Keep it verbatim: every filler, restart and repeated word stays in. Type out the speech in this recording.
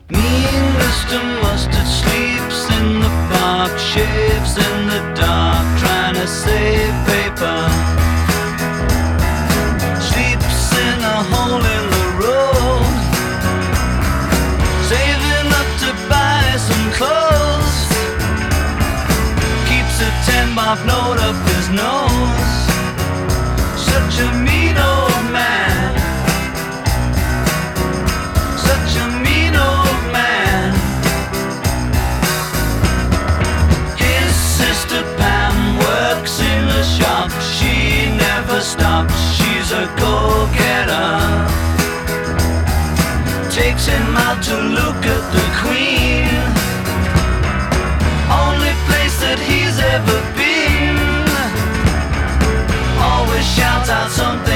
Mean Mister Mustard sleeps in the park, shaves in the dark, trying to save paper. Sleeps in a hole in the road, saving up to buy some clothes. Keeps a ten bob note up his nose. Such a mean old man. Such a mean old man. His sister Pam works in the shop. She never stops, she's a go-getter. Takes him out to look at the Queen, only place that he's ever been. Always shouts out something